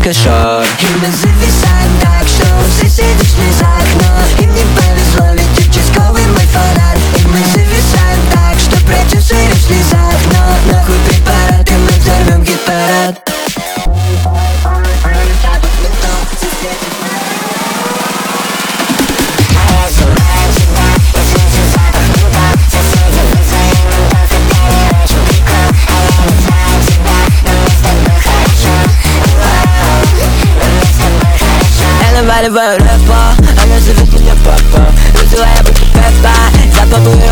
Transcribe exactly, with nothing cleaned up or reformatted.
хэшот. И мы зависаем так, что у соседей снизу окно. Им не повезло, ведь участковый мой фанат. И мы зависаем так, что продюсеры шли за окно. Нахуй препараты, мы взорвем гит-парад. Наваливаю рэпа, она зовет меня папа. Вызывая будто пеппа, запапаю